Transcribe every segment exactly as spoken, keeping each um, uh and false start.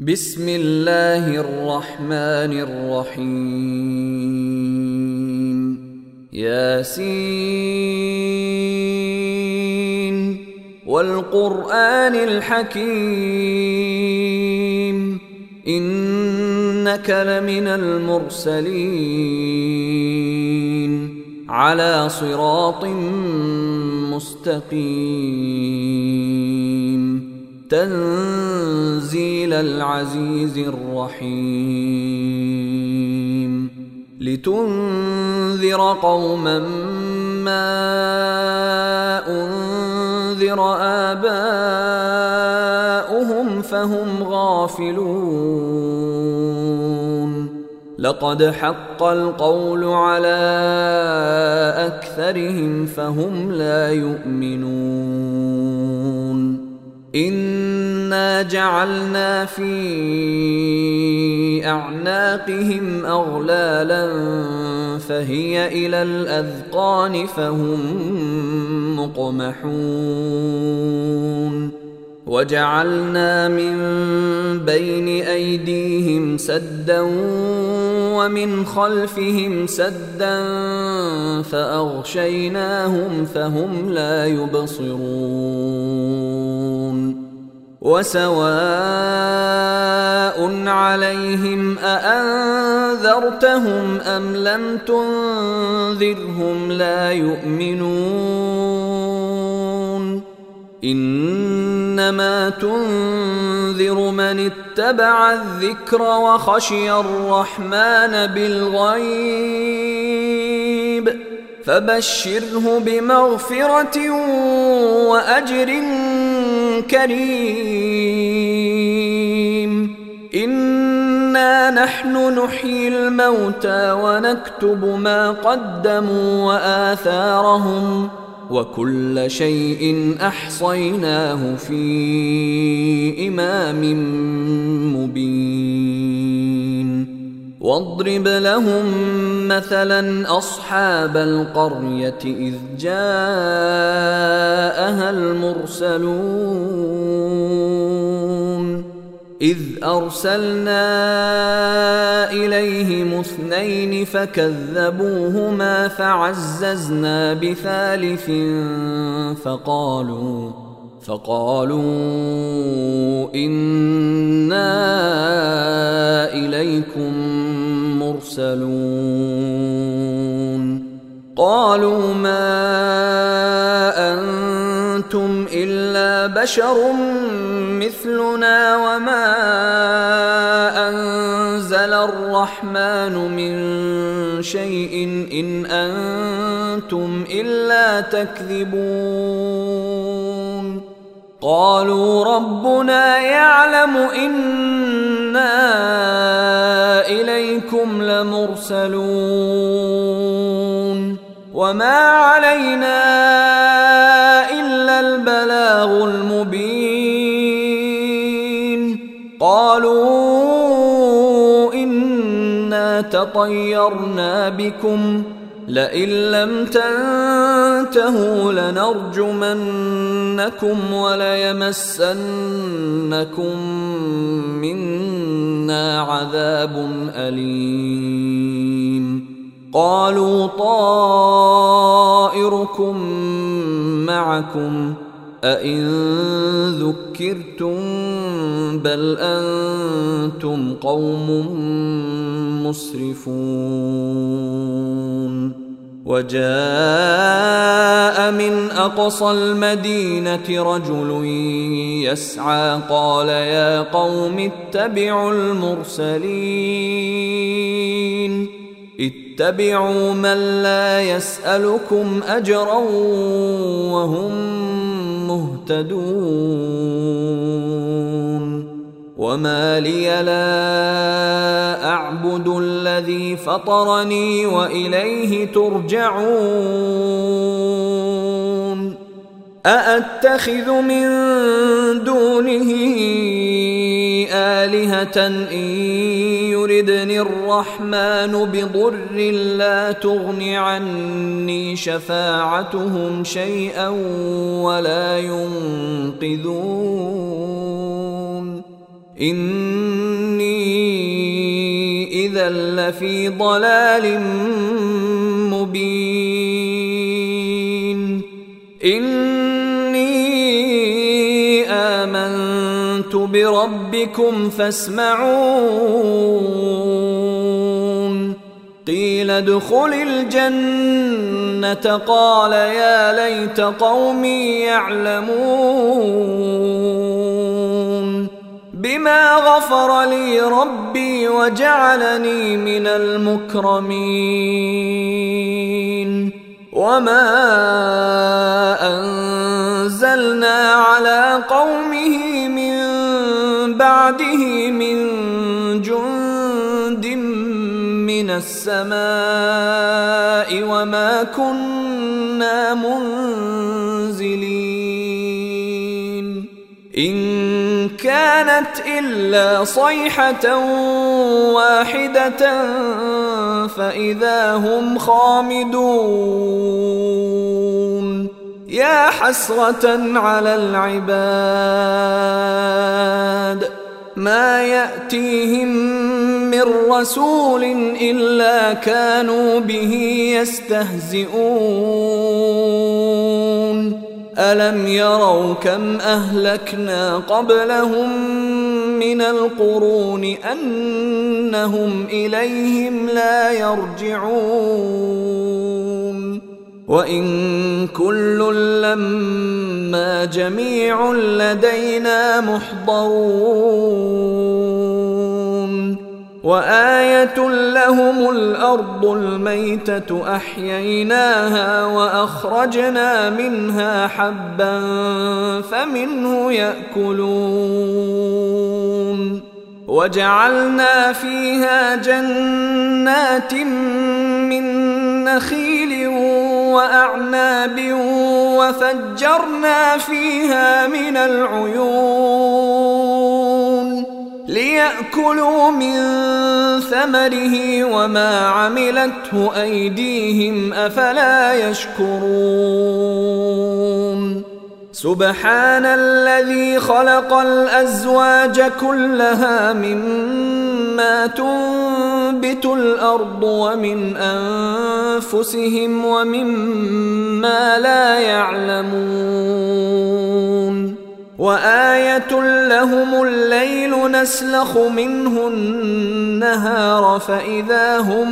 بسم الله الرحمن الرحيم ياسين والقرآن الحكيم إنك لمن المرسلين على صراط مستقيم تنزيل العزيز الرحيم لتنذر قوما ما أنذر آباؤهم فهم غافلون لقد حق القول على أكثرهم فهم لا يؤمنون إنا جعلنا في أعناقهم أغلالا فهي إلى الأذقان فهم مقمحون وجعلنا من بين أيديهم سدا ومن خلفهم سدا فأغشيناهم فهم لا يبصرون وسواء عليهم أأنذرتهم أم لم تنذرهم لا يؤمنون إنما تنذر من اتبع الذكر وخشي الرحمن بالغيب فبشره بمغفرة وأجر كريم إنا نحن نحيي الموتى ونكتب ما قدموا وآثارهم وكل شيء أحصيناه في إمام مبين واضرب لهم مثلا أصحاب القرية إذ جاءها المرسلون إذ أرسلنا إليهم اثنين فكذبوهما فعززنا بثالث فقالوا فقالوا إنا إليكم مرسلون قالوا ما أنتم إلا بشر مثلنا وما أنزل الرحمن من شيء إن أنتم إلا تكذبون قالوا ربنا يعلم إنا إليكم لمرسلون وما علينا إلا البلاغ المبين قالوا إنا تطيرنا بكم لئن لم تنتهوا لنرجمنكم وليمسنكم منا عذاب أليم قالوا طائركم معكم أئن ذكرتم بل أنتم قوم مسرفون وجاء من أقصى المدينة رجل يسعى قال يا قوم اتبعوا المرسلين اتبعوا من لا يسألكم أجرا وهم مهتدون وما لي لا أعبد الذي فطرني وإليه ترجعون أأتخذ من دونه آلهة إن يردني الرحمن بضر لا تغن عني شفاعتهم شيئا ولا ينقذون إني إذا لفي ضلال مبين إني آمنت بربكم فاسمعون قيل ادخل الجنة قال يا ليت قومي يعلمون بما غفر لي ربي وجعلني من المكرمين وما أنزلنا على قومه من بعده من جند من السماء وما كنا منزلين إن كانت إلا صيحة واحدة فإذا هم خامدون يا حسرة على العباد ما يأتيهم من رسول إلا كانوا به يستهزئون ألم يروا كم أهلكنا قبلهم من القرون أنهم إليهم لا يرجعون وإن كل لما جميع لدينا محضرون وآية لهم الأرض الميتة أحييناها وأخرجنا منها حبا فمنه يأكلون وجعلنا فيها جنات من نخيل وأعناب وفجرنا فيها من العيون ليأكلوا من ثمره وما عملته أيديهم أفلا يشكرون سبحان الذي خلق الأزواج كلها مما تنبت الأرض ومن أنفسهم ومما لا يعلمون وآية لهم الليل نسلخ منه النهار فإذا هم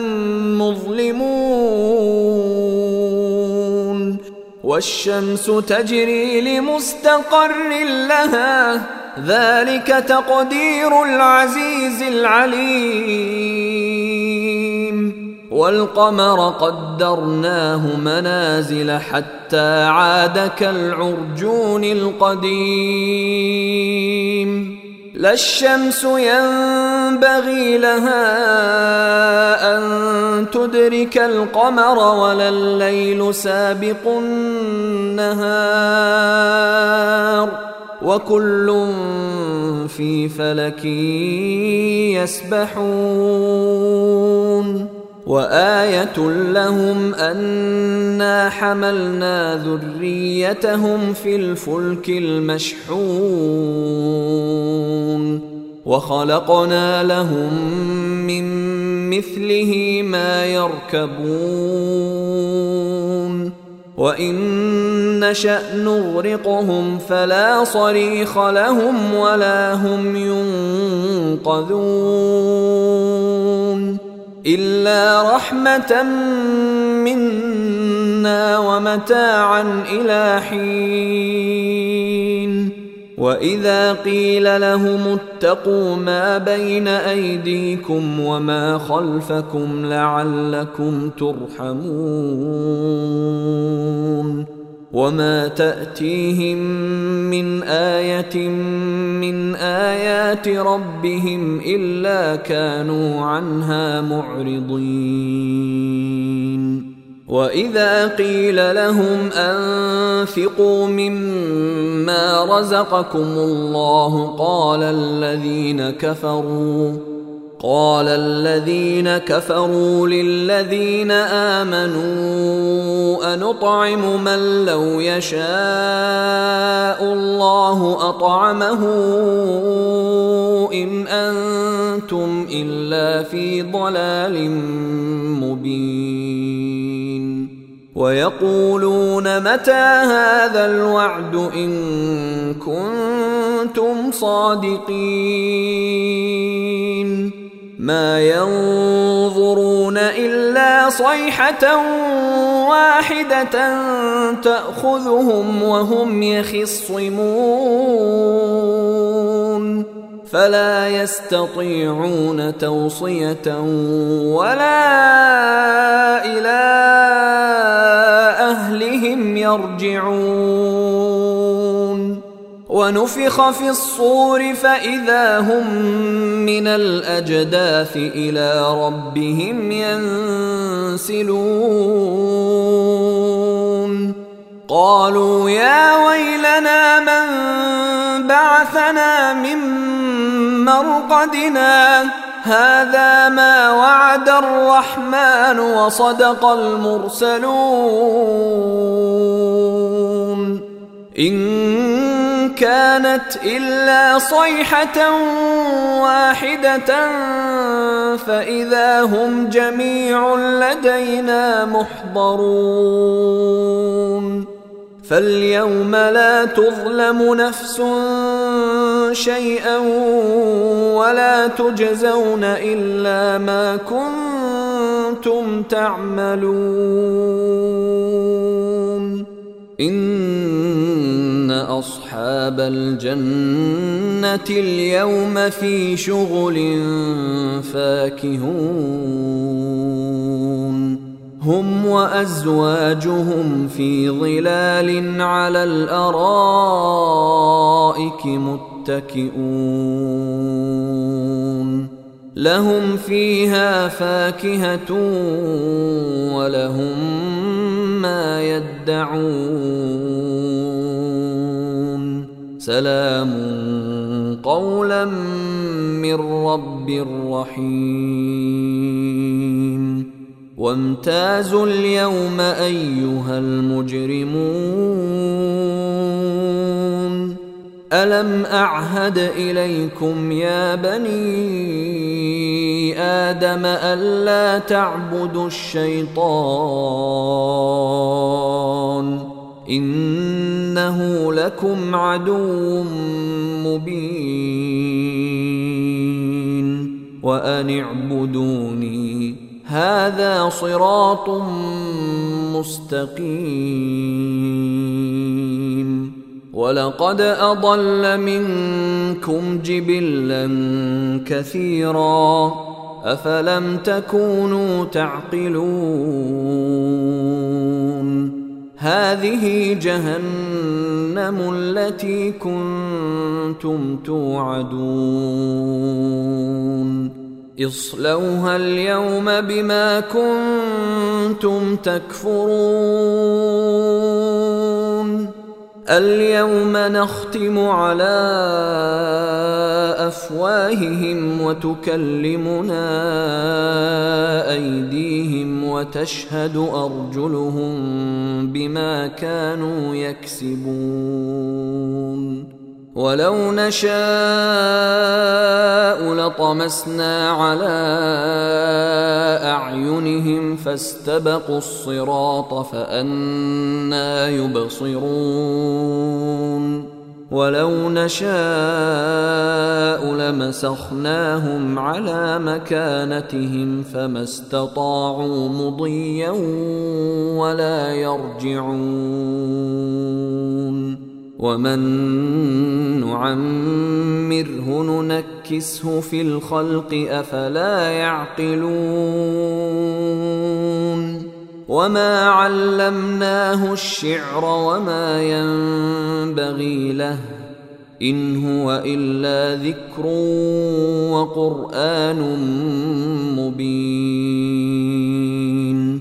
مظلمون والشمس تجري لمستقر لها ذلك تقدير العزيز العليم والقمر قدرناه منازل حتى عاد كالعرجون القديم لا الشمس ينبغي لها أن تدرك القمر ولا الليل سابق النهار وكل في فلك يسبحون وآية لهم أنا حملنا ذريتهم في الفلك المشحون وخلقنا لهم من مثله ما يركبون وإن نشأ نغرقهم فلا صريخ لهم ولا هم ينقذون إلا رحمة منا ومتاعا إلى حين وإذا قيل لهم اتقوا ما بين أيديكم وما خلفكم لعلكم ترحمون وما تأتيهم من آية من آيات ربهم إلا كانوا عنها معرضين وإذا قيل لهم أنفقوا مما رزقكم الله قال الذين كفروا قال الذين كفروا للذين آمنوا أنطعم من لو يشاء الله أطعمه إن أنتم إلا في ضلال مبين ويقولون متى هذا الوعد إن كنتم صادقين ما ينظرون إلا صيحة واحدة تأخذهم وهم يخصمون فلا يستطيعون توصية ولا إلى أهلهم يرجعون ونفخ في الصور فإذا هم من الأجداث إلى ربهم ينسلون قالوا يا ويلنا من بعثنا من مرقدنا هذا ما وعد الرحمن وصدق المرسلون إن كانت إلا صيحة واحدة فإذا هم جميع لدينا محضرون فاليوم لا تظلم نفس شيئا ولا تجزون إلا ما كنتم تعملون إن أصحاب الجنة اليوم في شغل فاكهون هم وأزواجهم في ظلال على الأرائك متكئون لهم فيها فاكهة ولهم ما يدعون سلام قولا من رب رحيم وامتازوا اليوم أيها المجرمون ألم أعهد إليكم يا بني آدم ألا تعبدوا الشيطان إنه لكم عدو مبين وأن اعبدوني هذا صراط مستقيم ولقد أضل منكم جبلا كثيرا أفلم تكونوا تعقلون هذه جهنم التي كنتم توعدون اصلوها اليوم بما كنتم تكفرون اليوم نختم على أفواههم وتكلمنا أيديهم وتشهد أرجلهم بما كانوا يكسبون ولو نشاء لطمسنا على أعينهم فاستبقوا الصراط فأنى يبصرون ولو نشاء لمسخناهم على مكانتهم فما استطاعوا مضيا ولا يرجعون ومن نعمره ننكسه في الخلق أفلا يعقلون وما علمناه الشعر وما ينبغي له إن هو إلا ذكر وقرآن مبين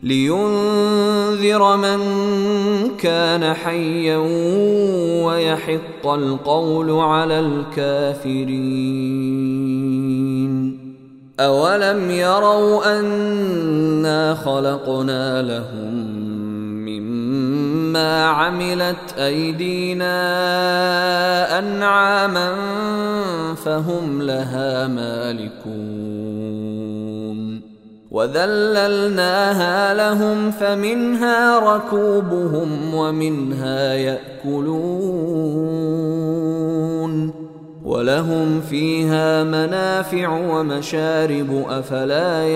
لينذر من كان حيا ويحق القول على الكافرين أولم يروا أنا خلقنا لهم مما عملت أيدينا أنعاما فهم لها مالكون وذللناها لهم فمنها ركوبهم ومنها يأكلون ولهم فيها منافع ومشارب أفلا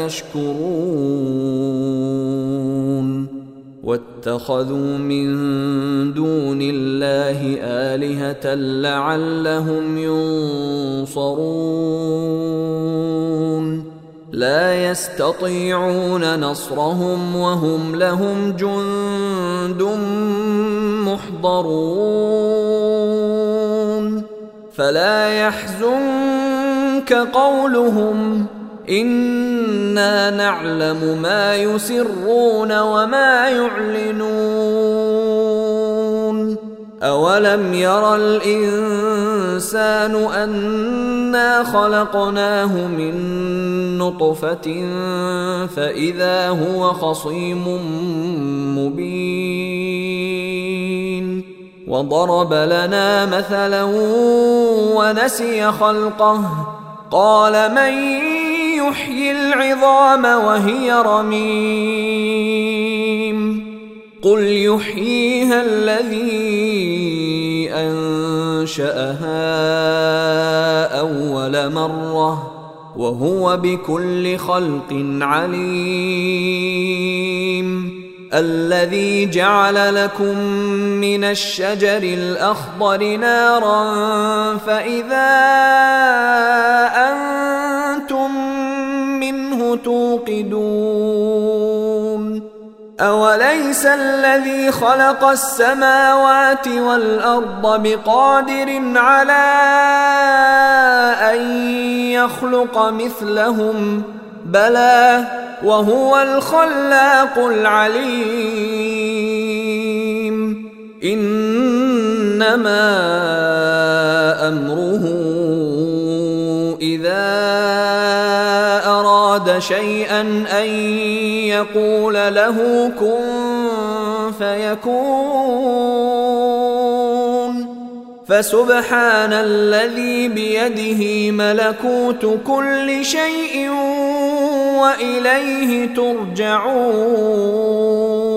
يشكرون واتخذوا من دون الله آلهة لعلهم ينصرون لا يستطيعون نصرهم وهم لهم جند محضرون فلا يحزنك قولهم إنا نعلم ما يسرون وما يعلنون أولم ير الإنسان أنا خلقناه من نطفة فإذا هو خصيم مبين وضرب لنا مثلا ونسي خلقه قال من يحيي العظام وهي رميم قل يحييها الذي أنشأها أول مرة وهو بكل خلق عليم الذي جعل لكم من الشجر الأخضر نارا فإذا أنتم منه توقدون أوليس الذي خلق السماوات والأرض بقادر على أن يخلق مثلهم بلى وهو الخلاق العليم إنما أمره إذا أراد شيئا أن يقول له كن فيكون فسبحان الذي بيده ملكوت كل شيء وإليه ترجعون